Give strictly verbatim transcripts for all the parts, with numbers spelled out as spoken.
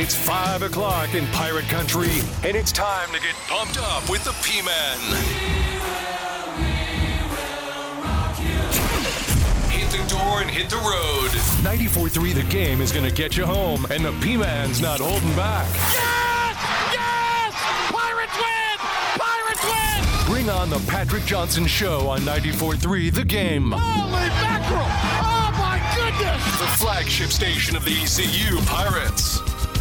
It's five o'clock in Pirate Country, and it's time to get pumped up with the P-Man. Hit the door and hit the road. ninety-four point three The Game is going to get you home, and the P-Man's not holding back. Yes! Yes! Pirates win! Pirates win! Bring on the Patrick Johnson Show on ninety-four point three The Game. Holy mackerel! Oh, my goodness! The flagship station of the E C U Pirates.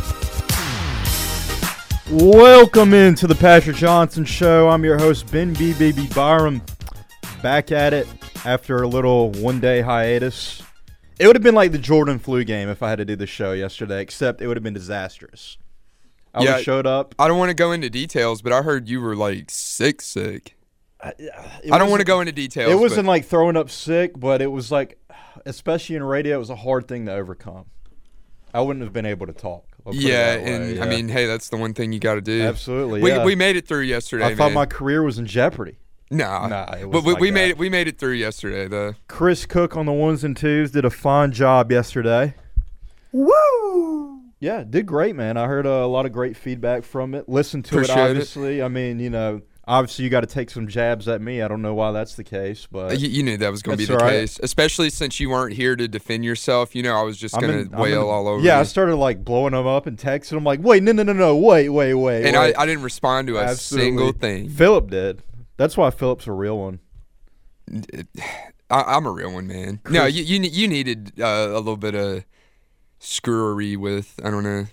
Welcome into the Patrick Johnson Show. I'm your host, Ben B. Baby Byram. Back at it after a little one-day hiatus. It would have been like the Jordan flu game if I had to do the show yesterday, except it would have been disastrous. I yeah, would have showed up. I don't want to go into details, but I heard you were like sick, sick. I, I don't want to go into details. It wasn't but. like throwing up sick, but it was like, especially in radio, it was a hard thing to overcome. I wouldn't have been able to talk. Yeah, and yeah. I mean, hey, that's the one thing you got to do. Absolutely, we, yeah. We made it through yesterday, I thought man. my career was in jeopardy. Nah, nah it was but we, like we that. made it. We made it through yesterday, though. Chris Cook on the ones and twos did a fine job yesterday. Woo! Yeah, did great, man. I heard uh, a lot of great feedback from it. Listened to Appreciate it, obviously. It. I mean, you know, obviously you got to take some jabs at me. I don't know why that's the case, but you, you knew that was going to be the right. case, especially since you weren't here to defend yourself. You know, I was just going to wail in, all over. Yeah, you. I started like blowing them up and texting them like, "Wait, no, no, no, no, wait, wait, wait." And wait. I, I didn't respond to a Absolutely. single thing. Philip did. That's why Philip's a real one. I, I'm a real one, man. Chris, no, you you, you needed uh, a little bit of screwery with, I don't know.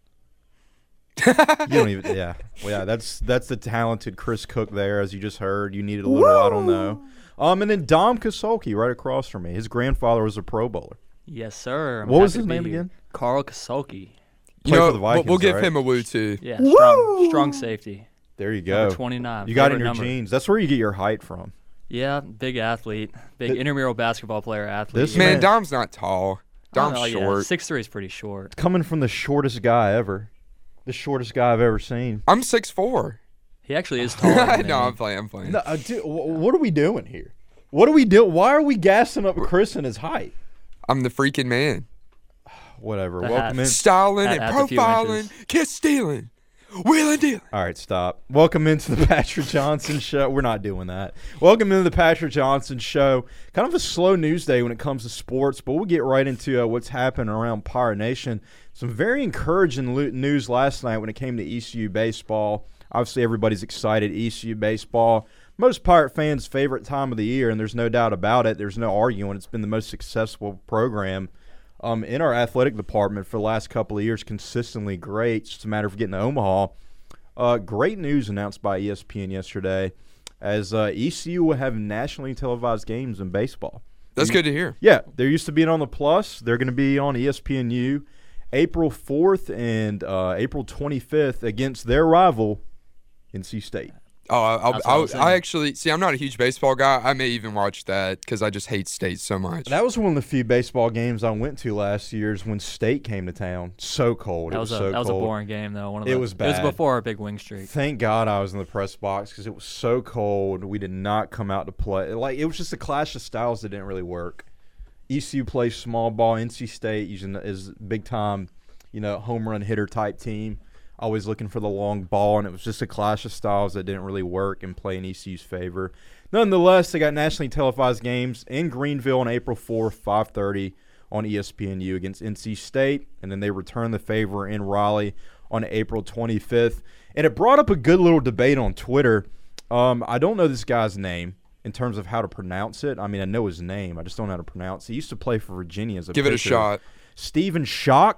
You don't even, yeah. Well, yeah, that's that's the talented Chris Cook there, as you just heard. You needed a little, Woo! I don't know. Um, and then Dom Kosolke right across from me. His grandfather was a Pro Bowler. Yes, sir. I'm what was happy his to be name here. again? Carl Kosolke. You know, for the Vikings, we'll, we'll give right? him a woo, too. Yeah, strong, strong safety. There you go. Number twenty-nine. You got it in Favorite your number. genes. That's where you get your height from. Yeah, big athlete. Big The- intramural basketball player athlete. This yeah. Man, man- Dom's not tall. Dom's Oh, yeah, short. six three is pretty short. Coming from the shortest guy ever. The shortest guy I've ever seen. I'm six four. He actually is taller than No, me. I'm playing. I'm playing. No, uh, dude, wh- what are we doing here? What are we doing? Why are we gassing up Chris and his height? I'm the freaking man. Whatever. The Welcome hat. in. Styling At- and at the few profiling, inches. kiss stealing, wheeling dealing. All right, stop. Welcome into the Patrick Johnson Show. We're not doing that. Welcome into the Patrick Johnson Show. Kind of a slow news day when it comes to sports, but we'll get right into uh, what's happening around Pirate Nation. Some very encouraging lo- news last night when it came to E C U baseball. Obviously, everybody's excited. E C U baseball, most Pirate fans' favorite time of the year, and there's no doubt about it. There's no arguing. It's been the most successful program um, in our athletic department for the last couple of years, consistently great. It's just a matter of getting to Omaha. Uh, great news announced by E S P N yesterday as uh, E C U will have nationally televised games in baseball. That's good to hear. Yeah, they're used to being on the Plus. They're going to be on E S P N U April fourth and uh, April twenty-fifth against their rival, N C State. Oh, I'll, That's what I I'll, was I saying. actually see. I'm not a huge baseball guy. I may even watch that because I just hate State so much. That was one of the few baseball games I went to last year is when State came to town. So cold. That it was, was, a so that was cold. a boring game though. One of It the, was It bad. was before our big wing streak. Thank God I was in the press box because it was so cold. We did not come out to play. Like it was just a clash of styles that didn't really work. E C U plays small ball. N C State using is big time, you know, home run hitter type team. Always looking for the long ball, and it was just a clash of styles that didn't really work and play in E C U's favor. Nonetheless, they got nationally televised games in Greenville on April fourth, five thirty on E S P N U against N C State, and then they return the favor in Raleigh on April twenty-fifth. And it brought up a good little debate on Twitter. Um, I don't know this guy's name in terms of how to pronounce it. I mean, I know his name. I just don't know how to pronounce it. He used to play for Virginia as a Give it a pitcher. shot. Stephen Schoch.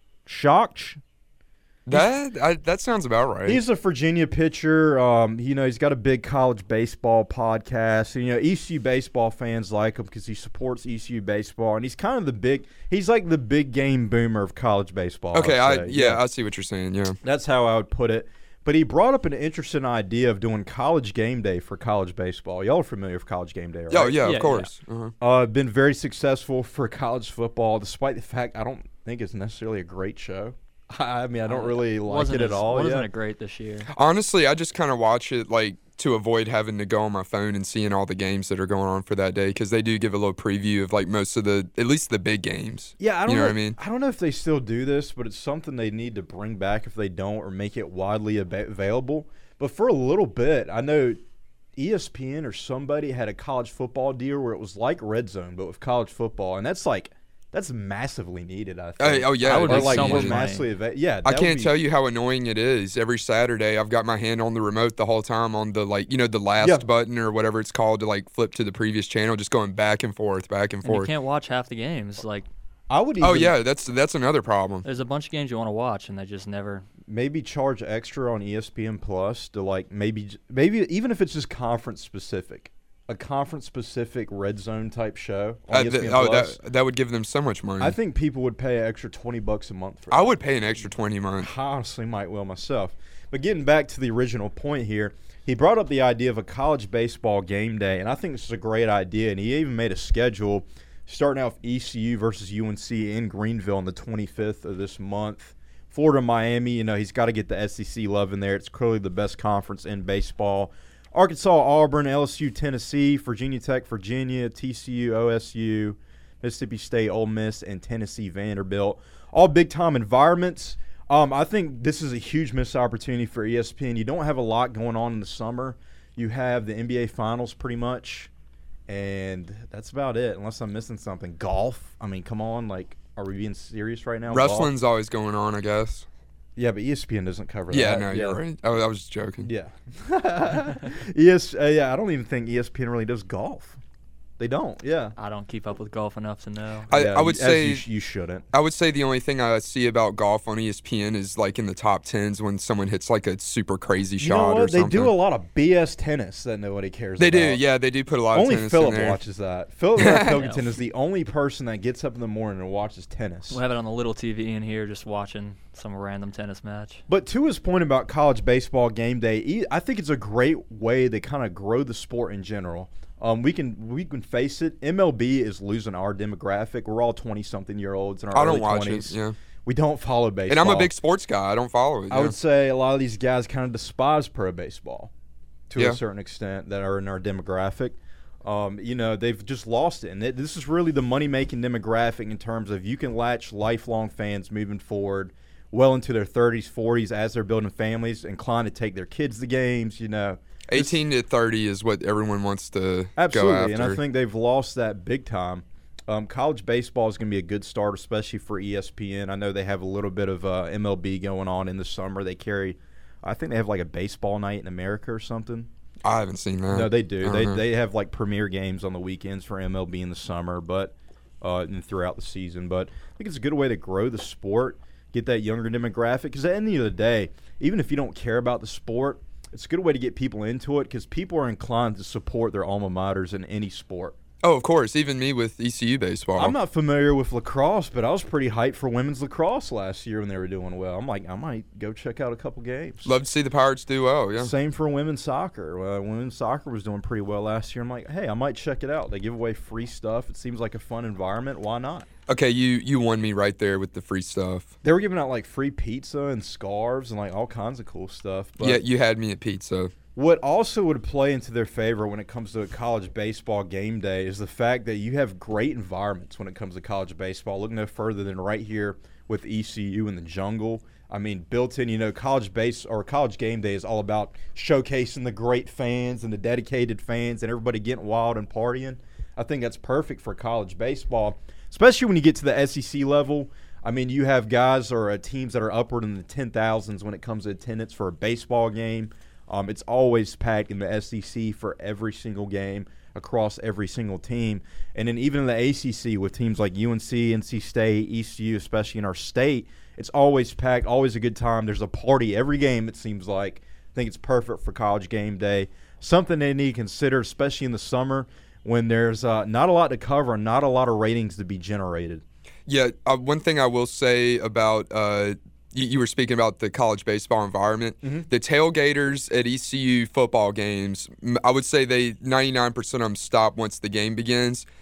Schoch? That I, that sounds about right. He's a Virginia pitcher. Um, you know, he's got a big college baseball podcast. And, you know, E C U baseball fans like him because he supports E C U baseball, and he's kind of the big. He's like the big game boomer of college baseball. okay, I'd I say. yeah, I see what you're saying. Yeah. That's how I would put it. But he brought up an interesting idea of doing college game day for college baseball. Y'all are familiar with college game day, right? Oh yeah, Yeah, of course. Uh-huh. Uh, been very successful for college football, despite the fact I don't think it's necessarily a great show. I mean, I don't really like wasn't it at as- all. Wasn't yeah. it great this year? Honestly, I just kind of watch it like to avoid having to go on my phone and seeing all the games that are going on for that day, because they do give a little preview of like most of the, at least the big games. Yeah, I don't you know, know what I mean. I don't know if they still do this, but it's something they need to bring back if they don't, or make it widely ab- available. But for a little bit, I know E S P N or somebody had a college football deal where it was like Red Zone, but with college football, and that's like that's massively needed. I think. Oh, oh, yeah, That would or be like so more much money. massively ava- Yeah, I that can't would be, tell you how annoying it is. Every Saturday, I've got my hand on the remote the whole time on the, like, you know, the last Yeah. button or whatever it's called to, like, flip to the previous channel, just going back and forth, back and And you forth. can't watch half the games. Like, I would. Even Oh, yeah, that's that's another problem. there's a bunch of games you want to watch, and they just never. maybe charge extra on E S P N Plus to like maybe maybe even if it's just conference specific. A conference-specific red zone type show on Uh, E S P N th- oh, Plus. that, that would give them so much money. I think people would pay an extra twenty bucks a month for that. I would pay an extra twenty a month. I honestly might well myself. But getting back to the original point here, he brought up the idea of a college baseball game day, and I think this is a great idea. And he even made a schedule starting out with E C U versus U N C in Greenville on the twenty-fifth of this month. Florida, Miami, you know, he's got to get the S E C love in there. It's clearly the best conference in baseball. Arkansas, Auburn, L S U, Tennessee, Virginia Tech, Virginia, T C U, O S U, Mississippi State, Ole Miss, and Tennessee, Vanderbilt. All big-time environments. Um, I think this is a huge missed opportunity for E S P N. You don't have a lot going on in the summer. You have the N B A Finals pretty much, and that's about it, unless I'm missing something. Golf. I mean, come on. Like, are we being serious right now? Wrestling's Golf? always going on, I guess. Yeah, but E S P N doesn't cover Yeah, that. no, you're right. I, I was just joking. Yeah. E S, uh, yeah, I don't even think E S P N really does golf. They don't, yeah. I don't keep up with golf enough to know. I, Yeah, I would as say you, sh- you shouldn't. I would say the only thing I see about golf on E S P N is like in the top tens when someone hits like a super crazy You know shot or what? They something. do a lot of B S tennis that nobody cares They about. do, yeah. They do put a lot Only of tennis Philip in there. watches that. Philip Pilkington is the only person that gets up in the morning and watches tennis. We'll have it on the little T V in here, just watching some random tennis match. But to his point about college baseball game day, e- I think it's a great way to kind of grow the sport in general. Um, we can we can face it. M L B is losing our demographic. We're all twenty-something-year-olds in our I early don't watch twenties. it. Yeah, We don't follow baseball. and I'm a big sports guy. I don't follow it. I yeah. would say a lot of these guys kind of despise pro baseball to Yeah. a certain extent that are in our demographic. Um, you know, they've just lost it. And it, this is really the money-making demographic in terms of you can latch lifelong fans moving forward well into their thirties, forties as they're building families, inclined to take their kids to games, you know. eighteen to thirty is what everyone wants to Absolutely, go after. and I think they've lost that big time. Um, college baseball is going to be a good start, especially for E S P N. I know they have a little bit of uh, M L B going on in the summer. They carry, I think they have like a baseball night in America or something. I haven't seen that. No, they do. They Uh-huh. they have like premier games on the weekends for M L B in the summer, but uh, and throughout the season. But I think it's a good way to grow the sport, get that younger demographic. Because at the end of the day, even if you don't care about the sport, it's a good way to get people into it because people are inclined to support their alma maters in any sport. Oh, of course. Even me with E C U baseball. I'm not familiar with lacrosse, but I was pretty hyped for women's lacrosse last year when they were doing well. I'm like, I might go check out a couple games. Love to see the Pirates do well. Yeah. Same for women's soccer. Uh, women's soccer was doing pretty well last year. I'm like, hey, I might check it out. They give away free stuff. It seems like a fun environment. Why not? Okay, you you won me right there with the free stuff. They were giving out like free pizza and scarves and like all kinds of cool stuff. But Yeah, you had me at pizza. what also would play into their favor when it comes to a college baseball game day is the fact that you have great environments when it comes to college baseball. Look no further than right here with E C U in the jungle. I mean, built in, you know, college base or college game day is all about showcasing the great fans and the dedicated fans and everybody getting wild and partying. I think that's perfect for college baseball, especially when you get to the S E C level. I mean, you have guys or uh, teams that are upward in the ten thousands when it comes to attendance for a baseball game. Um, it's always packed in the S E C for every single game across every single team. And then even in the A C C with teams like U N C, N C State, E C U, especially in our state, it's always packed, always a good time. There's a party every game, it seems like. I think it's perfect for college game day. Something they need to consider, especially in the summer when there's uh, not a lot to cover and not a lot of ratings to be generated. Yeah, uh, one thing I will say about uh, you, you were speaking about the college baseball environment. Mm-hmm. The tailgaters at E C U football games, m- I would say they ninety-nine percent of them stop once the game begins,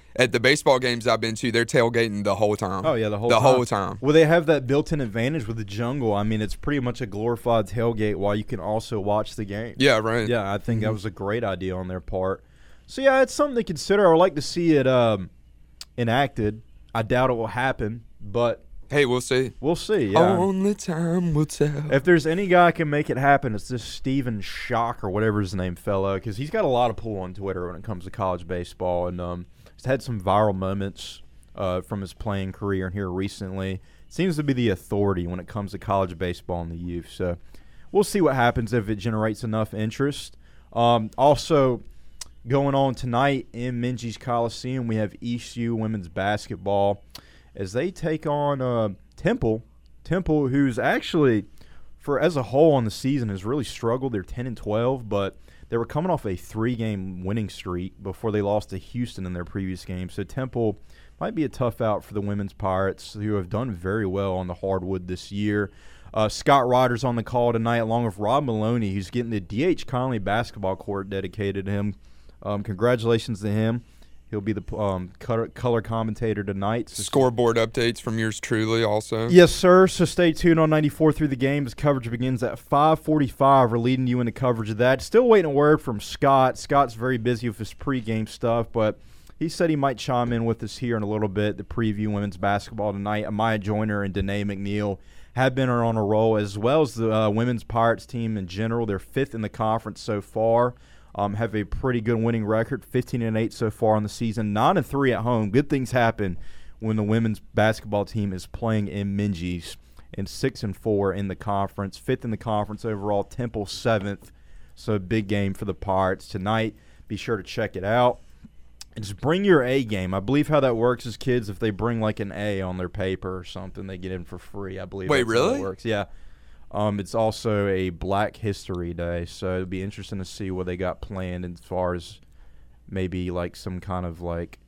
at the baseball games I've been to, they're tailgating the whole time. Oh, yeah, the whole the time. whole time. Well, they have that built-in advantage with the jungle. I mean, it's pretty much a glorified tailgate while you can also watch the game. Yeah, right. Yeah, I think Mm-hmm. that was a great idea on their part. So, yeah, it's something to consider. I would like to see it um, enacted. I doubt it will happen, but Hey, we'll see. we'll see. Yeah. Only time will tell. If there's any guy can make it happen, it's this Steven Schock or whatever his name fellow, because he's got a lot of pull on Twitter when it comes to college baseball, and um, he's had some viral moments uh, from his playing career in here recently. Seems to be the authority when it comes to college baseball and the youth. So we'll see what happens if it generates enough interest. Um, also, going on tonight in Minges Coliseum, we have E C U women's basketball as they take on uh, Temple. Temple, who's actually, for as a whole on the season, has really struggled. They're ten and twelve, but they were coming off a three-game winning streak before they lost to Houston in their previous game. So Temple might be a tough out for the women's Pirates, who have done very well on the hardwood this year. Uh, Scott Ryder's on the call tonight, along with Rob Maloney, who's getting the D H Conley basketball court dedicated to him. Um, congratulations to him. He'll be the um, color, color commentator tonight. So Scoreboard updates from yours truly also. Yes, sir. So stay tuned on ninety-four through the game as coverage begins at five forty-five. We're leading you into coverage of that. Still waiting a word from Scott. Scott's very busy with his pregame stuff, but he said he might chime in with us here in a little bit to preview women's basketball tonight. Amaya Joyner and Danae McNeil have been on a roll, as well as the uh, women's Pirates team in general. They're fifth in the conference so far. Um, have a pretty good winning record, fifteen and eight so far on the season, nine and three at home. Good things happen when the women's basketball team is playing in Minges, and six and four in the conference, fifth in the conference overall. Temple seventh, so a big game for the Pirates tonight. Be sure to check it out. And just bring your A game. I believe how that works is kids, if they bring like an A on their paper or something, they get in for free. I believe. Wait, that's how really? it works. Yeah. Um, it's also a Black History Day, so it'll be interesting to see what they got planned as far as maybe like some kind of like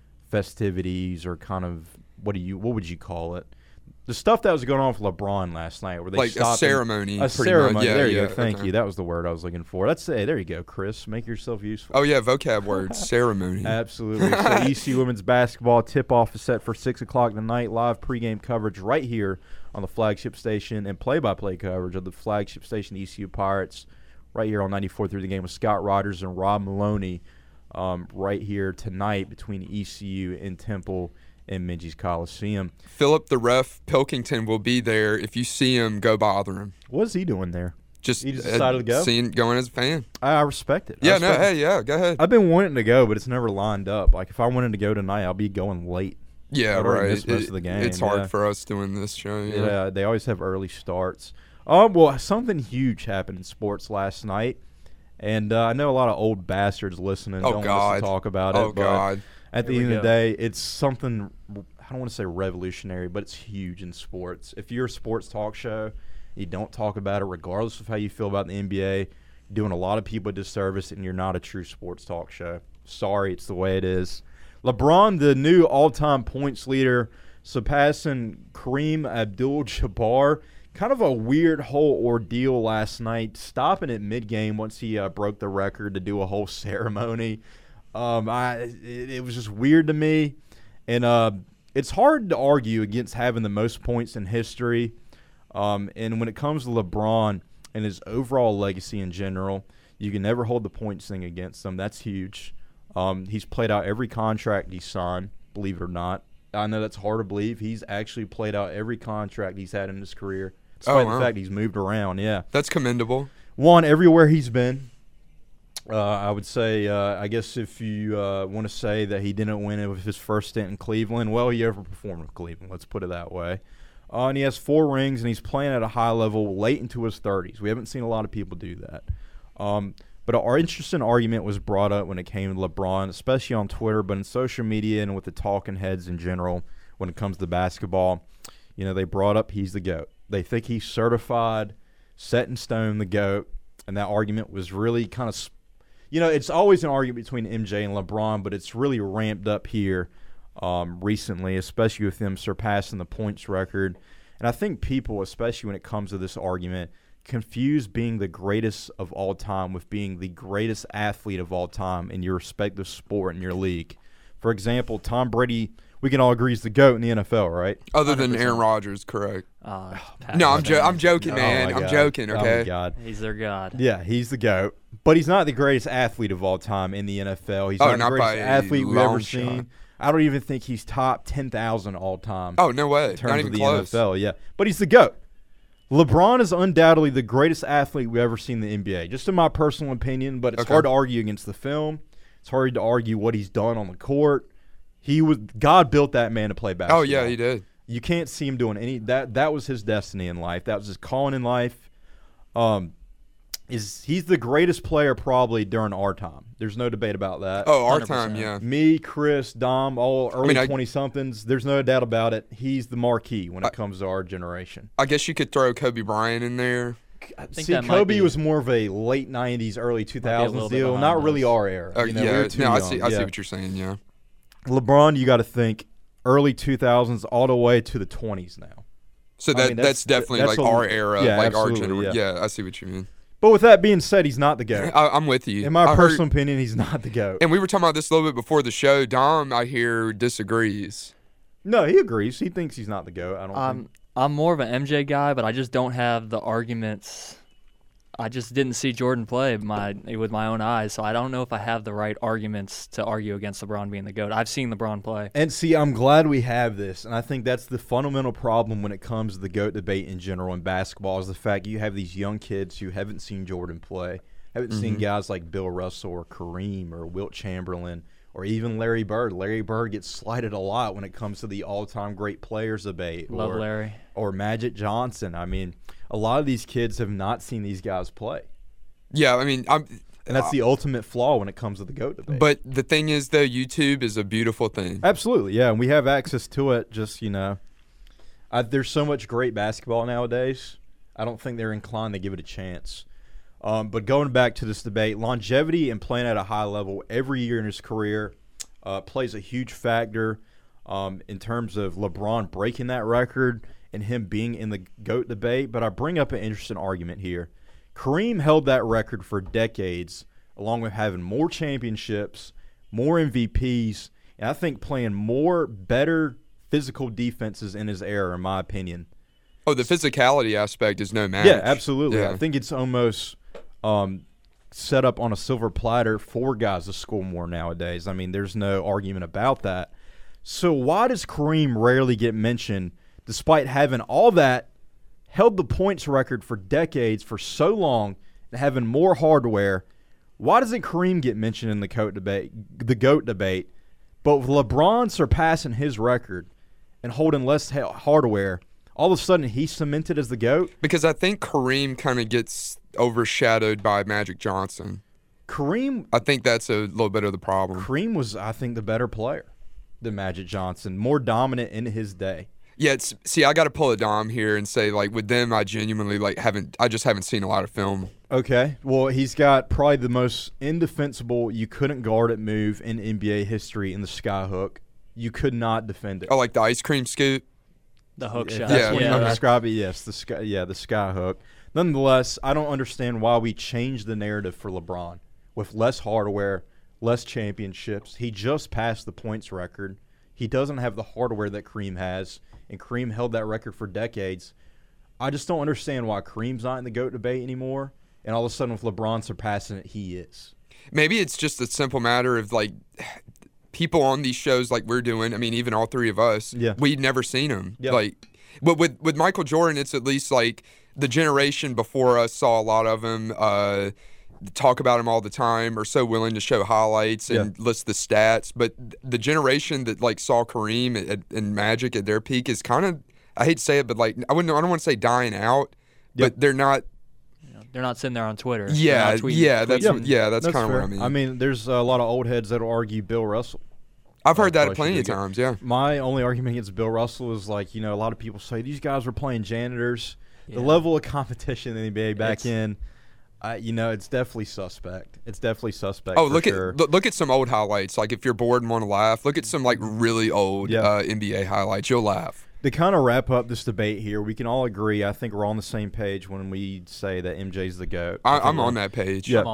festivities or kind of what do you what would you call it? The stuff that was going on with LeBron last night, where they Like a stopped ceremony, and, a pretty ceremony. much. Yeah, there you yeah, go. Thank okay. you. That was the word I was looking for. That's it. There you go, Chris. Make yourself useful. Oh, yeah, vocab words. Ceremony. Absolutely. So E C U women's basketball tip-off is set for six o'clock tonight. Live pregame coverage right here on the flagship station and play-by-play coverage of the flagship station E C U Pirates right here on ninety-four through the game with Scott Rogers and Rob Maloney um, right here tonight between E C U and Temple in Minges Coliseum. Philip the ref Pilkington will be there. If you see him, go bother him. What is he doing there? Just, He just uh, decided to go? Seeing, going as a fan. I, I respect it. I Yeah, no, respect it. hey, yeah, go ahead. I've been wanting to go, but it's never lined up. Like, if I wanted to go tonight, I'll be going late. Yeah, I'd already right. missed most It- of the game, It's hard yeah. for us doing this show. Yeah. Yeah, they always have early starts. Um, well, something huge happened in sports last night, and uh, I know a lot of old bastards listening Oh, don't want us God. to talk about it. Oh, but God. At the Here end we of the go. day, it's something, I don't want to say revolutionary, but it's huge in sports. If you're a sports talk show, you don't talk about it regardless of how you feel about the N B A, you're doing a lot of people a disservice, and you're not a true sports talk show. Sorry, it's the way it is. LeBron, the new all-time points leader, surpassing Kareem Abdul-Jabbar. Kind of a weird whole ordeal last night, stopping at mid-game once he uh, broke the record to do a whole ceremony. Um, I it, it was just weird to me, and uh, it's hard to argue against having the most points in history. Um, and when it comes to LeBron and his overall legacy in general, you can never hold the points thing against him. That's huge. Um, he's played out every contract he's signed, believe it or not. I know that's hard to believe. He's actually played out every contract he's had in his career, despite Oh, wow. the fact he's moved around. Yeah, That's commendable. won everywhere he's been. Uh, I would say, uh, I guess if you uh, want to say that he didn't win it with his first stint in Cleveland, well, he overperformed with Cleveland. Let's put it that way. Uh, and he has four rings, and he's playing at a high level late into his thirties. We haven't seen a lot of people do that. Um, but an interesting argument was brought up when it came to LeBron, especially on Twitter, but in social media and with the talking heads in general when it comes to basketball. You know, they brought up he's the GOAT. They think he's certified, set in stone, the GOAT, and that argument was really kind of – you know, it's always an argument between M J and LeBron, but it's really ramped up here um, recently, especially with them surpassing the points record. And I think people, especially when it comes to this argument, confuse being the greatest of all time with being the greatest athlete of all time in your respective sport in your league. For example, Tom Brady, we can all agree, is the GOAT in the N F L, right? Other than one hundred percent. Aaron Rodgers, correct. Uh, No, I'm jo- I'm joking, Oh, man. my I'm God. joking, Oh, okay? my God. He's their god. Yeah, he's the GOAT. But he's not the greatest athlete of all time in the N F L. He's Oh, not the not greatest by a athlete we've long ever shot. seen. I don't even think he's top ten thousand all time. Oh, no way. in terms Not of even the close. N F L, yeah. But he's the GOAT. LeBron is undoubtedly the greatest athlete we've ever seen in the N B A, just in my personal opinion, but it's Okay. hard to argue against the film. It's hard to argue what he's done on the court. He was God built that man to play basketball. Oh, yeah, he did. You can't see him doing any that that was his destiny in life. That was his calling in life. Um is he's the greatest player probably during our time. There's no debate about that. Oh, our one hundred time, percent. yeah. Me, Chris, Dom, all early mean, I- twenty-somethings, there's no doubt about it. He's the marquee when it I- comes to our generation. I guess you could throw Kobe Bryant in there. think See, that might Kobe be- was more of a late nineties, early two thouthans little bit deal, behind not really us. our era. Uh, you know, we yeah, were too no, I young. see. I yeah. see what you're saying. Yeah. LeBron, you got to think early two thousands all the way to the twenties now. So I that mean, that's, that's- definitely that's like a- our era, yeah, like our absolutely, generation. yeah. Yeah. I see what you mean. But with that being said, he's not the GOAT. I, I'm with you. In my I personal heard, opinion, he's not the GOAT. and we were talking about this a little bit before the show. Dom, I hear, disagrees. No, he agrees. He thinks he's not the GOAT. I don't Um, think. I'm more of an M J guy, but I just don't have the arguments. I just didn't see Jordan play my with my own eyes, so I don't know if I have the right arguments to argue against LeBron being the GOAT. I've seen LeBron play. And see, I'm glad we have this, and I think that's the fundamental problem when it comes to the GOAT debate in general in basketball is the fact you have these young kids who haven't seen Jordan play, haven't seen guys like Bill Russell or Kareem or Wilt Chamberlain or even Larry Bird. Larry Bird gets slighted a lot when it comes to the all-time great players debate. Love or, Larry. Or Magic Johnson. I mean, a lot of these kids have not seen these guys play. Yeah, I mean, I'm. And that's the ultimate flaw when it comes to the GOAT debate. But the thing is, though, YouTube is a beautiful thing. Absolutely, yeah, and we have access to it. Just you know, I, there's so much great basketball nowadays. I don't think they're inclined to give it a chance. Um, but going back to this debate, longevity and playing at a high level every year in his career uh, plays a huge factor um, in terms of LeBron breaking that record and him being in the GOAT debate. But I bring up an interesting argument here. Kareem held that record for decades, along with having more championships, more M V Ps, and I think playing more better physical defenses in his era, in my opinion. Oh, the physicality aspect is no match. Yeah, absolutely. Yeah. I think it's almost um, set up on a silver platter for guys to score more nowadays. I mean, there's no argument about that. So why does Kareem rarely get mentioned despite having all that, held the points record for decades for so long, and having more hardware? Why doesn't Kareem get mentioned in the GOAT debate, the GOAT debate, but with LeBron surpassing his record and holding less ha- hardware, all of a sudden he's cemented as the GOAT? Because I think Kareem kind of gets overshadowed by Magic Johnson. Kareem I think that's a little bit of the problem. Kareem was, I think, the better player than Magic Johnson, more dominant in his day. Yeah, it's, see, I got to pull a Dom here and say, like, with them, I genuinely, like, haven't, I just haven't seen a lot of film. Okay, well, he's got probably the most indefensible, you couldn't guard it move in N B A history in the sky hook. You could not defend it. Oh, like the ice cream scoop? The hook If shot. that's Yeah, what you yeah, want to that's- describe it, yes, the sky, yeah, the sky hook. Nonetheless, I don't understand why we changed the narrative for LeBron with less hardware, less championships. He just passed the points record. He doesn't have the hardware that Kareem has, and Kareem held that record for decades. I just don't understand why Kareem's not in the GOAT debate anymore, and all of a sudden with LeBron surpassing it, he is. Maybe it's just a simple matter of, like, people on these shows like we're doing, I mean, even all three of us, Yeah. we'd never seen them. Yeah. Like, but with, with Michael Jordan, it's at least, like, the generation before us saw a lot of him, uh, talk about him all the time, are so willing to show highlights and Yeah. list the stats. But the generation that, like, saw Kareem at, and Magic at their peak is kind of, I hate to say it, but, like, I wouldn't, I don't want to say dying out, Yep. but they're not. They're not sitting there on Twitter. They're Yeah, not tweeting- yeah, that's Yeah, what, yeah, that's, That's kind of what fair. I mean. I mean, there's a lot of old heads that will argue Bill Russell. I've heard that Probably plenty should of be good. times. Yeah. My only argument against Bill Russell is, like, you know, a lot of people say these guys were playing janitors. The Yeah. level of competition in the N B A back It's- in, uh, you know, it's definitely suspect. It's definitely suspect. Oh, for look sure. at look, look at some old highlights. Like, if you're bored and want to laugh, look at some, like, really old Yeah. uh, N B A highlights. You'll laugh. To kind of wrap up this debate here, we can all agree. I think we're on the same page when we say that M J's the GOAT. I, think I'm we're- on that page. Yeah. I'm on it.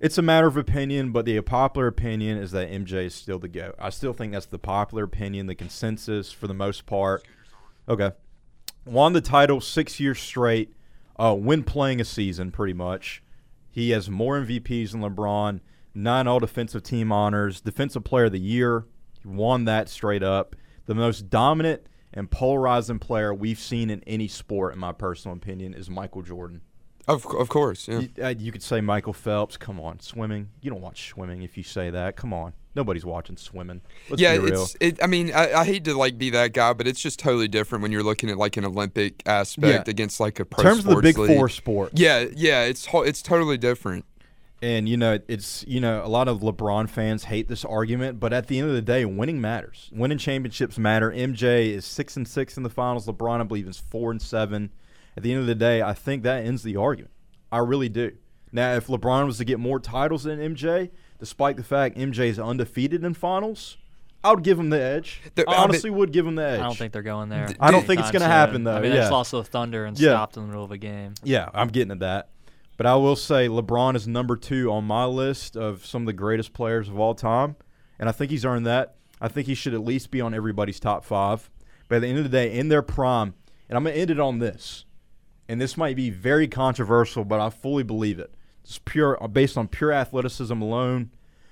It's a matter of opinion, but the popular opinion is that M J is still the GOAT. I still think that's the popular opinion, the consensus for the most part. Okay. Won the title six years straight, uh, when playing a season pretty much. He has more M V Ps than LeBron, nine all-defensive team honors, Defensive Player of the Year. He won that straight up. The most dominant and polarizing player we've seen in any sport, in my personal opinion, is Michael Jordan. Of of course, yeah. You, uh, you could say Michael Phelps. Come on, swimming. You don't watch swimming if you say that. Come on, nobody's watching swimming. Let's yeah, be real. it's. It, I mean, I, I hate to like be that guy, but it's just totally different when you're looking at like an Olympic aspect Yeah. against like a pro In terms of the sports big league. four sports. Yeah, yeah, it's ho- it's totally different. And, you know, it's, you know, a lot of LeBron fans hate this argument, but at the end of the day, winning matters. Winning championships matter. M J is six and six in the finals. LeBron, I believe, is four and seven. At the end of the day, I think that ends the argument. I really do. Now, if LeBron was to get more titles than M J, despite the fact M J is undefeated in finals, I would give him the edge. The- I honestly would give him the edge. I don't think they're going there. I don't think it's anytime going to happen, soon. though. I mean, yeah. they just lost to the Thunder and Yeah. stopped in the middle of a game. Yeah, I'm getting at that. But I will say LeBron is number two on my list of some of the greatest players of all time, and I think he's earned that. I think he should at least be on everybody's top five. But at the end of the day, in their prime, and I'm going to end it on this, and this might be very controversial, but I fully believe it. It's pure, based on pure athleticism alone.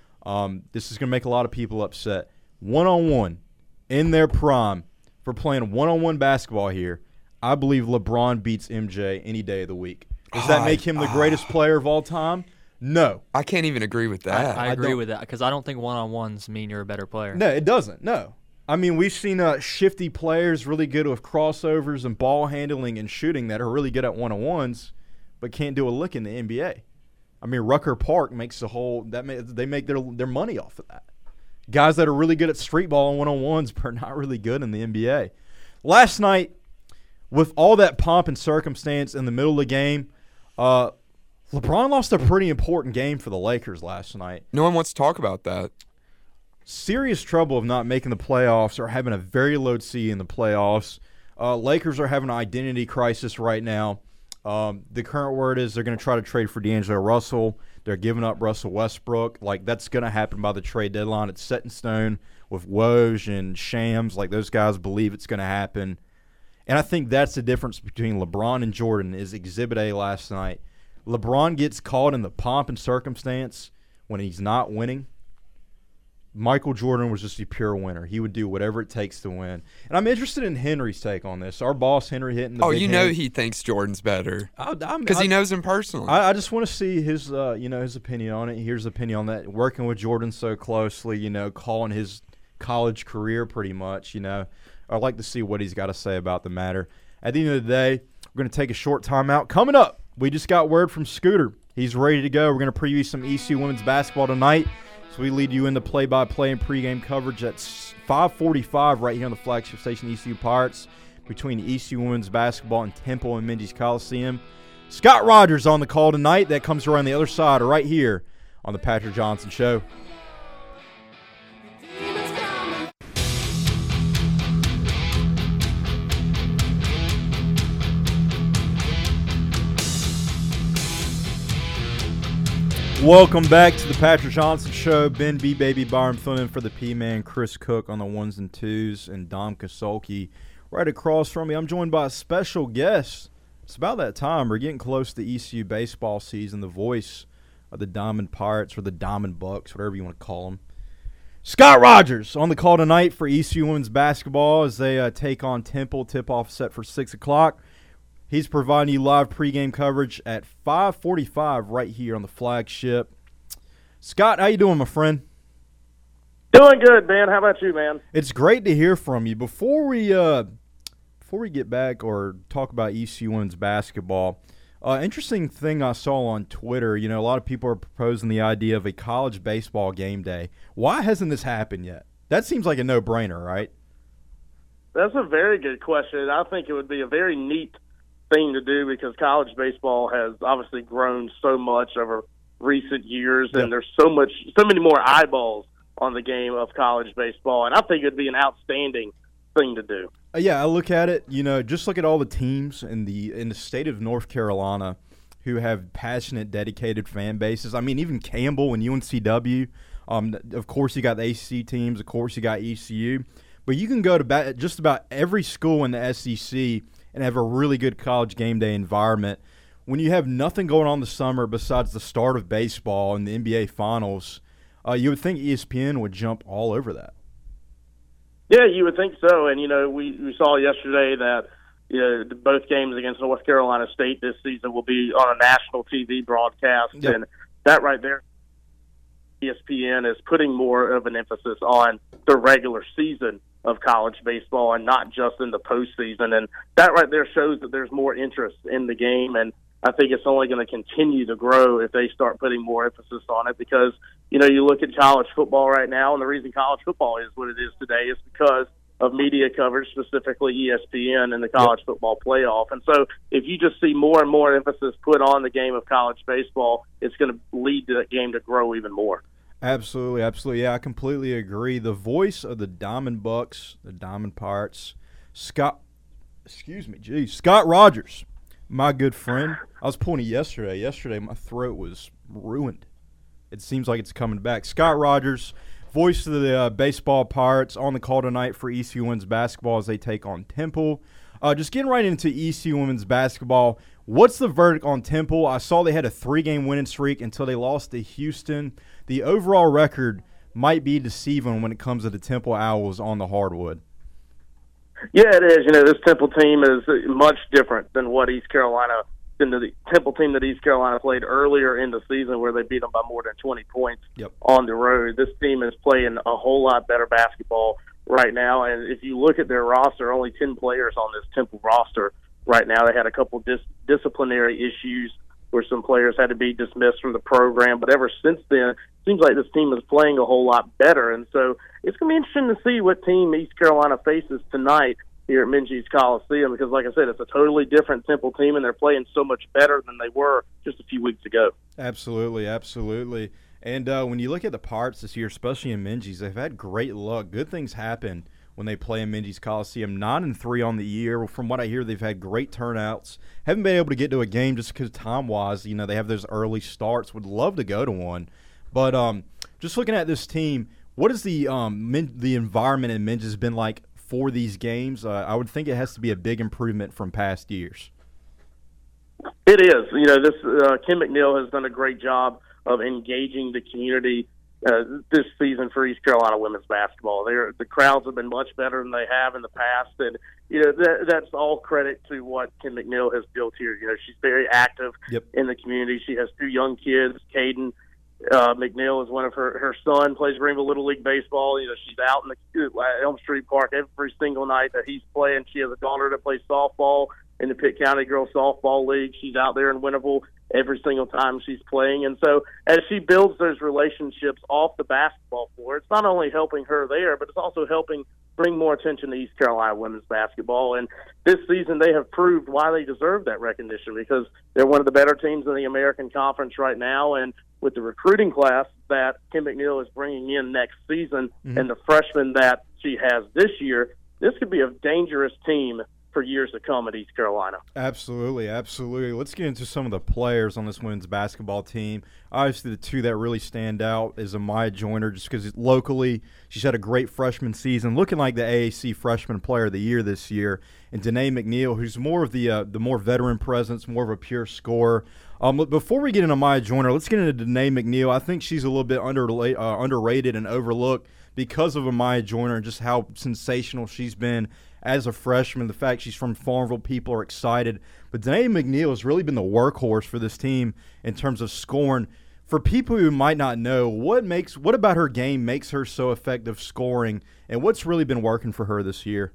Um, this is going to make a lot of people upset. One-on-one, in their prime, for playing one-on-one basketball here, I believe LeBron beats M J any day of the week. Does that make him the greatest player of all time? No. I can't even agree with that. I I agree don't- with that because I don't think one-on-ones mean you're a better player. No, it doesn't. No. I mean, we've seen uh, shifty players really good with crossovers and ball handling and shooting that are really good at one-on-ones but can't do a lick in the N B A. I mean, Rucker Park makes the whole – that ma- they make their their money off of that. Guys that are really good at street ball and one-on-ones but are not really good in the N B A. Last night, with all that pomp and circumstance in the middle of the game, uh, LeBron lost a pretty important game for the Lakers last night. No one wants to talk about that. Serious trouble of not making the playoffs or having a very low seed in the playoffs. Uh, Lakers are having an identity crisis right now. Um, the current word is they're going to try to trade for D'Angelo Russell. They're giving up Russell Westbrook. Like, that's going to happen by the trade deadline. It's set in stone with Woj and Shams. Like, those guys believe it's going to happen. And I think that's the difference between LeBron and Jordan is Exhibit A last night. LeBron gets caught in the pomp and circumstance when he's not winning. Michael Jordan was just a pure winner. He would do whatever it takes to win. And I'm interested in Henry's take on this. Our boss, Henry, hitting the Oh, big you know hand. he thinks Jordan's better I- I'm- because I- he knows him personally. I, I just want to see his, uh, you know, his opinion on it. Here's his opinion on that. Working with Jordan so closely, you know, calling his college career pretty much, you know. I'd like to see what he's got to say about the matter. At the end of the day, we're going to take a short timeout. Coming up, we just got word from Scooter. He's ready to go. We're going to preview some E C U women's basketball tonight. So we lead you into play-by-play and pregame coverage at five forty-five right here on the flagship station E C U Pirates between E C U women's basketball and Temple and Mindy's Coliseum. Scott Rogers on the call tonight. That comes around the other side right here on the Patrick Johnson Show. Welcome back to the Patrick Johnson Show. Ben B. Baby Byron filling in for the P-Man, Chris Cook on the ones and twos, and Dom Kasolki right across from me. I'm joined by a special guest. It's about that time. We're getting close to E C U baseball season. The voice of the Diamond Pirates or the Diamond Bucks, whatever you want to call them. Scott Rogers on the call tonight for E C U women's basketball as they uh, take on Temple. Tip-off set for six o'clock. He's providing you live pregame coverage at five forty-five right here on the flagship. Scott, how you doing, my friend? Doing good, Ben. How about you, man? It's great to hear from you. Before we uh, before we get back or talk about E C U women's basketball, uh, interesting thing I saw on Twitter. You know, a lot of people are proposing the idea of a college baseball game day. Why hasn't this happened yet? That seems like a no-brainer, right? That's a very good question. I think it would be a very neat thing to do because college baseball has obviously grown so much over recent years, Yeah. and there's so much, so many more eyeballs on the game of college baseball, and I think it'd be an outstanding thing to do. Uh, yeah, I look at it. You know, just look at all the teams in the in the state of North Carolina who have passionate, dedicated fan bases. I mean, even Campbell and U N C W. Um, of course, you got the A C C teams. Of course, you got E C U. But you can go to ba- just about every school in the S E C and have a really good college game day environment. When you have nothing going on this summer besides the start of baseball and the N B A Finals, uh, you would think E S P N would jump all over that. Yeah, you would think so. And, you know, we, we saw yesterday that you know, both games against North Carolina State this season will be on a national T V broadcast. Yep. And that right there, E S P N is putting more of an emphasis on the regular season of college baseball and not just in the postseason. And that right there shows that there's more interest in the game. And I think it's only going to continue to grow if they start putting more emphasis on it because, you know, you look at college football right now, and the reason college football is what it is today is because of media coverage, specifically E S P N and the college football playoff. And so if you just see more and more emphasis put on the game of college baseball, it's going to lead to that game to grow even more. Absolutely, absolutely. Yeah, I completely agree. The voice of the Diamond Bucks, the Diamond Pirates, Scott, excuse me, geez, Scott Rogers, my good friend. I was pointing yesterday. Yesterday, my throat was ruined. It seems like it's coming back. Scott Rogers, voice of the uh, baseball Pirates, on the call tonight for E C U women's basketball as they take on Temple. Uh, just getting right into E C U women's basketball. What's the verdict on Temple? I saw they had a three-game winning streak until they lost to Houston. The overall record might be deceiving when it comes to the Temple Owls on the hardwood. Yeah, it is. You know, this Temple team is much different than what East Carolina, than the Temple team that East Carolina played earlier in the season where they beat them by more than twenty points yep. on the road. This team is playing a whole lot better basketball right now. And if you look at their roster, only ten players on this Temple roster right now. They had a couple dis- disciplinary issues where some players had to be dismissed from the program. But ever since then, it seems like this team is playing a whole lot better. And so it's going to be interesting to see what team East Carolina faces tonight here at Minges Coliseum because, like I said, it's a totally different Temple team, and they're playing so much better than they were just a few weeks ago. Absolutely, absolutely. And uh, when you look at the Pirates this year, especially in Minges, they've had great luck. Good things happen when they play in Minges Coliseum. Nine and three on the year. From what I hear, they've had great turnouts. Haven't been able to get to a game just because time-wise, you know, they have those early starts. Would love to go to one. But um, just looking at this team, what has the um, Min- the environment in Minges been like for these games? Uh, I would think it has to be a big improvement from past years. It is. You know, this uh, Kim McNeil has done a great job of engaging the community uh, this season for East Carolina women's basketball. They're, the crowds have been much better than they have in the past, and you know that, that's all credit to what Kim McNeil has built here. You know, she's very active yep. in the community. She has two young kids. Caden uh, McNeil is one of her her son plays Greenville Little League baseball. You know, she's out in the uh, Elm Street Park every single night that he's playing. She has a daughter that plays softball in the Pitt County Girls Softball League. She's out there in Winterville every single time she's playing. And so as she builds those relationships off the basketball floor, it's not only helping her there, but it's also helping bring more attention to East Carolina women's basketball. And this season they have proved why they deserve that recognition because they're one of the better teams in the American Conference right now. And with the recruiting class that Kim McNeil is bringing in next season mm-hmm. and the freshmen that she has this year, this could be a dangerous team for years to come at East Carolina. Absolutely, absolutely. Let's get into some of the players on this women's basketball team. Obviously, the two that really stand out is Amaya Joyner, just because locally she's had a great freshman season, looking like the A A C Freshman Player of the Year this year, and Danae McNeil, who's more of the uh, the more veteran presence, more of a pure scorer. Um, before we get into Amaya Joyner, let's get into Danae McNeil. I think she's a little bit under, uh, underrated and overlooked because of Amaya Joyner and just how sensational she's been as a freshman. The fact she's from Farmville, people are excited. But Danae McNeil has really been the workhorse for this team in terms of scoring. For people who might not know, what makes what about her game makes her so effective scoring, and what's really been working for her this year?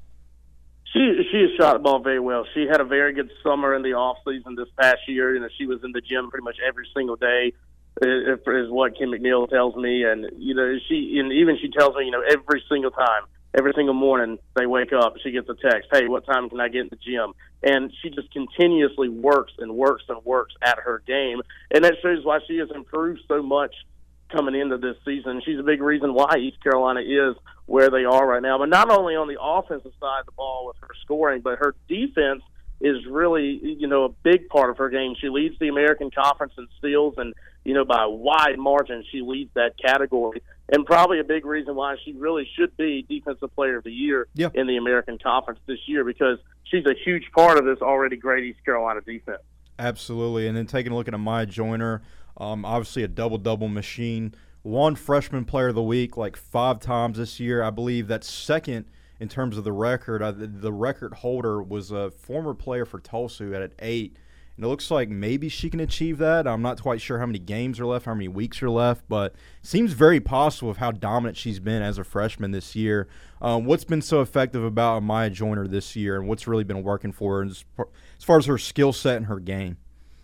She she has shot the ball very well. She had a very good summer in the off season this past year. You know, she was in the gym pretty much every single day, is what Kim McNeil tells me. And you know, she and even she tells me, you know, every single time, every single morning they wake up, she gets a text, "Hey, what time can I get in the gym?" And she just continuously works and works and works at her game, and that shows why she has improved so much coming into this season. She's a big reason why East Carolina is where they are right now. But not only on the offensive side of the ball with her scoring, but her defense is really, you know, a big part of her game. She leads the American Conference in steals, and, you know, by a wide margin, she leads that category. And probably a big reason why she really should be Defensive Player of the Year yeah. in the American Conference this year, because she's a huge part of this already great East Carolina defense. Absolutely. And then taking a look at Amaya Joyner, um, obviously a double-double machine. One Freshman Player of the Week like five times this year. I believe that's second in terms of the record. Uh, the, the record holder was a former player for Tulsa who had it eight. And it looks like maybe she can achieve that. I'm not quite sure how many games are left, how many weeks are left, but it seems very possible of how dominant she's been as a freshman this year. Um, what's been so effective about Amaya Joyner this year, and what's really been working for her as far as, far as her skill set and her game?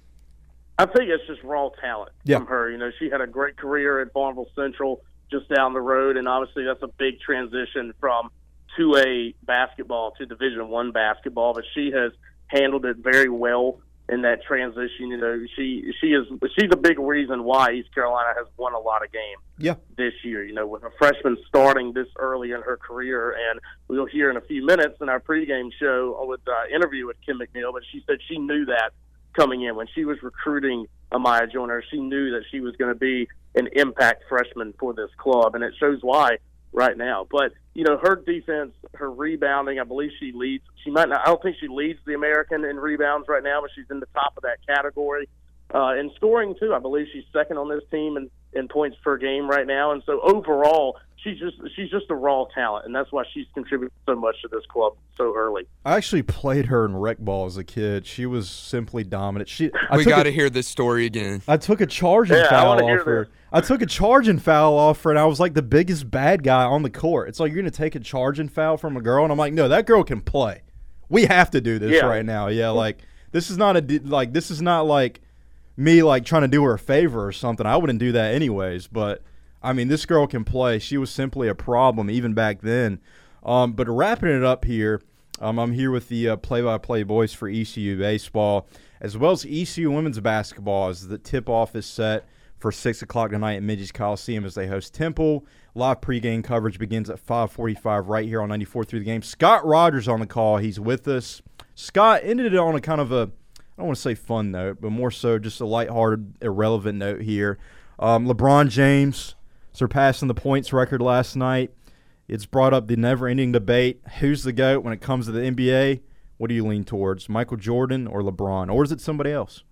I think it's just raw talent yeah. from her. You know, she had a great career at Farmville Central just down the road, and obviously that's a big transition from two A basketball to Division One basketball, but she has handled it very well in that transition. You know, she she is she's a big reason why East Carolina has won a lot of games yeah. this year. You know, with a freshman starting this early in her career, and we'll hear in a few minutes in our pregame show with uh, interview with Kim McNeil. But she said she knew that coming in when she was recruiting Amaya Joyner. She knew that she was going to be an impact freshman for this club, and it shows why right now. But you know, her defense, her rebounding, I believe she leads. She might not. I don't think she leads the American in rebounds right now, but she's in the top of that category. Uh, in scoring too, I believe she's second on this team in, in points per game right now. And so overall, she's just she's just a raw talent, and that's why she's contributed so much to this club so early. I actually played her in rec ball as a kid. She was simply dominant. She I we got to hear this story again. I took a charging yeah, foul I off her. This. I took a charging foul off her, and I was like the biggest bad guy on the court. It's like, you're going to take a charging foul from a girl, and I'm like, no, that girl can play. We have to do this yeah. right now. Yeah, like this is not a like this is not like me like trying to do her a favor or something. I wouldn't do that anyways, but I mean, this girl can play. She was simply a problem even back then. Um, but wrapping it up here, um, I'm here with the uh, play-by-play boys for E C U baseball, as well as E C U women's basketball, as the tip-off is set for six o'clock tonight at Midges Coliseum as they host Temple. Live pregame coverage begins at five forty-five right here on ninety-four point three The Game. Scott Rogers on the call. He's with us. Scott ended it on a kind of a, I don't want to say fun note, but more so just a lighthearted, irrelevant note here. Um, LeBron James surpassing the points record last night. It's brought up the never-ending debate. Who's the GOAT when it comes to the N B A? What do you lean towards, Michael Jordan or LeBron? Or is it somebody else?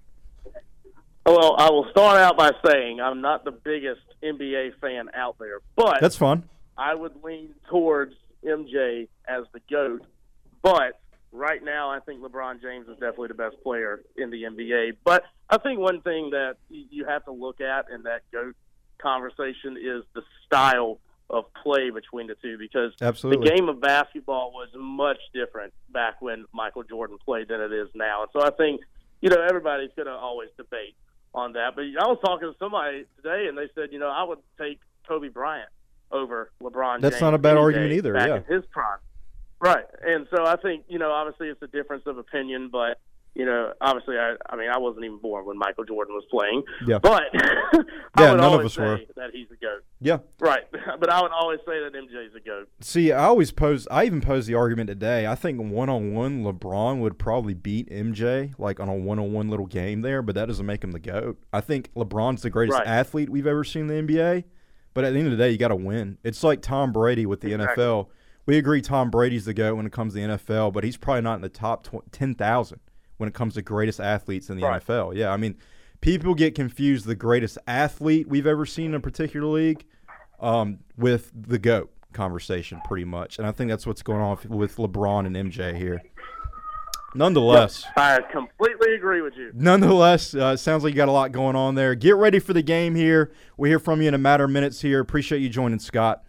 Well, I will start out by saying I'm not the biggest N B A fan out there, but that's fun. I would lean towards M J as the GOAT. But right now, I think LeBron James is definitely the best player in the N B A. But I think one thing that you have to look at in that GOAT conversation is the style of play between the two, because Absolutely. the game of basketball was much different back when Michael Jordan played than it is now. And so I think, you know, everybody's going to always debate on that. But I was talking to somebody today, and they said, you know, I would take Kobe Bryant over LeBron That's James not a bad any argument day either, back yeah. in his prime. Right. And so I think, you know, obviously it's a difference of opinion, but you know, obviously, I, I mean, I wasn't even born when Michael Jordan was playing. Yeah. But I yeah, would none always of us say were. that he's a GOAT. Yeah. Right. But I would always say that M J's a GOAT. See, I always pose – I even posed the argument today. I think one-on-one LeBron would probably beat M J, like on a one-on-one little game there, but that doesn't make him the GOAT. I think LeBron's the greatest right. athlete we've ever seen in the N B A, but at the end of the day, you got to win. It's like Tom Brady with the exactly. N F L. We agree Tom Brady's the GOAT when it comes to the N F L, but he's probably not in the top ten thousand when it comes to greatest athletes in the right. N F L. Yeah, I mean, people get confused the greatest athlete we've ever seen in a particular league um, with the GOAT conversation pretty much. And I think that's what's going on with LeBron and M J here. Nonetheless. Yep, I completely agree with you. Nonetheless, uh, it sounds like you got a lot going on there. Get ready for the game here. We'll hear from you in a matter of minutes here. Appreciate you joining, Scott.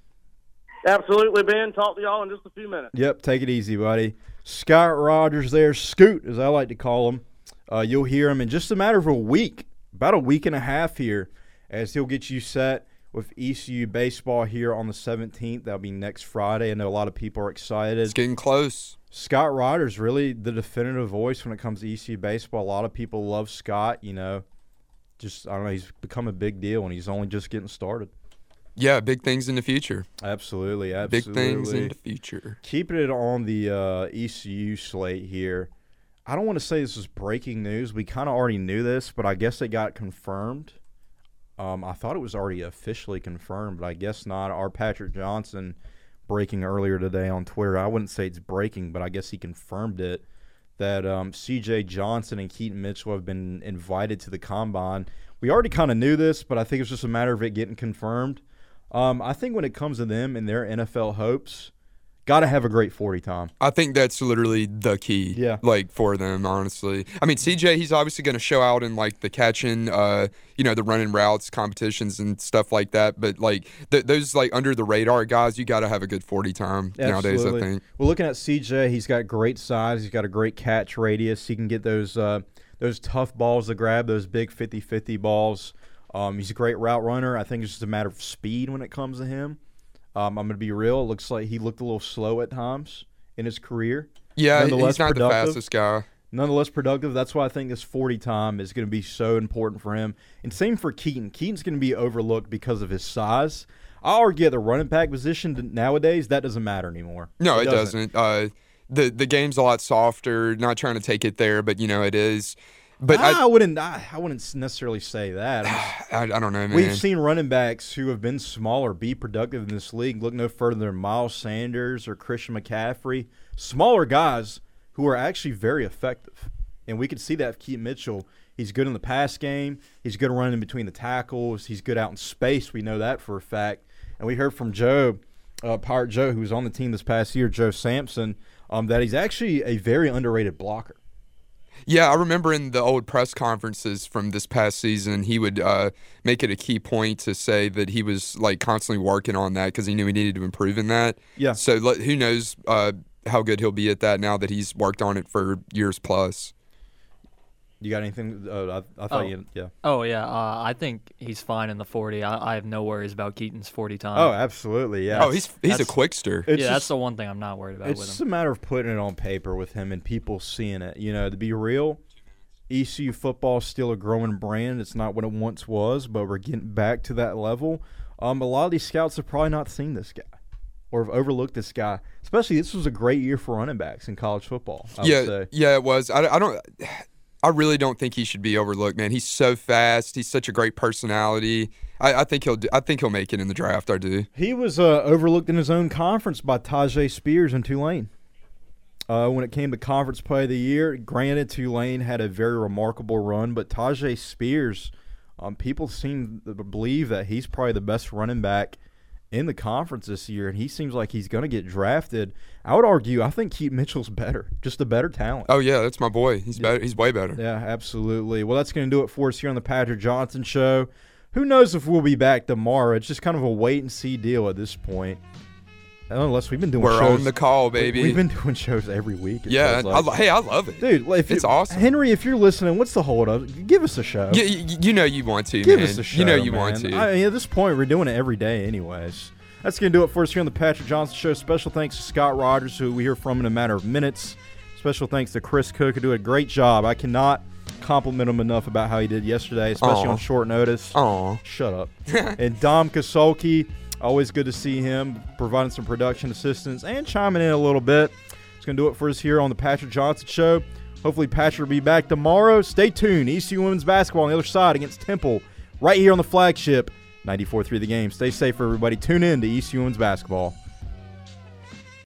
Absolutely, Ben. Talk to y'all in just a few minutes. Yep, take it easy, buddy. Scott Rogers there, Scoot, as I like to call him. Uh, you'll hear him in just a matter of a week, about a week and a half here, as he'll get you set with E C U baseball here on the seventeenth. That'll be next Friday. I know a lot of people are excited. It's getting close. Scott Rogers, really the definitive voice when it comes to E C U baseball. A lot of people love Scott, you know. Just, I don't know, he's become a big deal, and he's only just getting started. Yeah, big things in the future. Absolutely, absolutely. Big things in the future. Keeping it on the uh, E C U slate here, I don't want to say this is breaking news. We kind of already knew this, but I guess it got confirmed. Um, I thought it was already officially confirmed, but I guess not. Our Patrick Johnson breaking earlier today on Twitter. I wouldn't say it's breaking, but I guess he confirmed it, that um, C J Johnson and Keaton Mitchell have been invited to the Combine. We already kind of knew this, but I think it's just a matter of it getting confirmed. Um, I think when it comes to them and their N F L hopes, got to have a great forty time. I think that's literally the key, yeah. like, for them, honestly. I mean, C J, he's obviously going to show out in, like, the catching, uh, you know, the running routes, competitions and stuff like that. But, like, th- those, like, under-the-radar guys, you got to have a good forty time Absolutely. nowadays, I think. Well, looking at C J, he's got great size. He's got a great catch radius. He can get those uh, those tough balls to grab, those big fifty-fifty balls. Um, he's a great route runner. I think it's just a matter of speed when it comes to him. Um, I'm going to be real. It looks like he looked a little slow at times in his career. Yeah, he's not productive. the fastest guy. Nonetheless productive. That's why I think this forty time is going to be so important for him. And same for Keaton. Keaton's going to be overlooked because of his size. I argue at the running back position nowadays, that doesn't matter anymore. No, it, it doesn't. doesn't. Uh, the the game's a lot softer. Not trying to take it there, but, you know, it is. But I, I, I wouldn't. I, I wouldn't necessarily say that. I, I don't know, man. We've seen running backs who have been smaller be productive in this league. Look no further than Miles Sanders or Christian McCaffrey. Smaller guys who are actually very effective, and we could see that with Keaton Mitchell. He's good in the pass game. He's good running between the tackles. He's good out in space. We know that for a fact. And we heard from Joe, uh, Pirate Joe, who was on the team this past year, Joe Sampson, um, that he's actually a very underrated blocker. Yeah, I remember in the old press conferences from this past season, he would uh, make it a key point to say that he was like constantly working on that because he knew he needed to improve in that. Yeah. So who knows uh, how good he'll be at that now that he's worked on it for years plus. You got anything? Uh, I, I thought Oh. you, yeah. Oh, yeah. Uh, I think he's fine in the forty. I, I have no worries about Keaton's forty time. Oh, absolutely, yeah. Oh, he's he's a That's- quickster. It's yeah, just, that's the one thing I'm not worried about It's with just him. a matter of putting it on paper with him and people seeing it. You know, to be real, E C U football is still a growing brand. It's not what it once was, but we're getting back to that level. Um, a lot of these scouts have probably not seen this guy or have overlooked this guy. Especially, this was a great year for running backs in college football, I yeah, would say. yeah, it was. I, I don't. I really don't think he should be overlooked, man. He's so fast. He's such a great personality. I, I think he'll. Do, I think he'll make it in the draft. I do. He was uh, overlooked in his own conference by Tajay Spears in Tulane. Uh, when it came to Conference Play of the Year, granted, Tulane had a very remarkable run, but Tajay Spears, um, people seem to believe that he's probably the best running back in the conference this year, and he seems like he's going to get drafted. I would argue, I think Keaton Mitchell's better, just a better talent. Oh yeah, that's my boy. He's better. He's way better. Yeah, absolutely. Well, that's going to do it for us here on the Patrick Johnson Show. Who knows if we'll be back tomorrow? It's just kind of a wait-and-see deal at this point. Unless we've been doing We're shows. on the call, baby. We've been doing shows every week. it Yeah, feels I, like. hey, I love it, Dude, if It's you, awesome. Henry, if you're listening, what's the hold up? Give us a show. You, you, you know you want to, Give man. us a show. you know you man. want to. I mean, at this point, we're doing it every day, anyways. That's going to do it for us here on the Patrick Johnson Show. Special thanks to Scott Rogers, who we hear from in a matter of minutes. Special thanks to Chris Cook, who did a great job. I cannot compliment him enough about how he did yesterday, especially Aw. on short notice. Aw. Shut up. And Dom Kasolki, always good to see him providing some production assistance and chiming in a little bit. It's going to do it for us here on the Patrick Johnson Show. Hopefully Patrick will be back tomorrow. Stay tuned. E C U Women's Basketball on the other side against Temple right here on the flagship ninety-four point three The Game. Stay safe, everybody. Tune in to E C U Women's Basketball.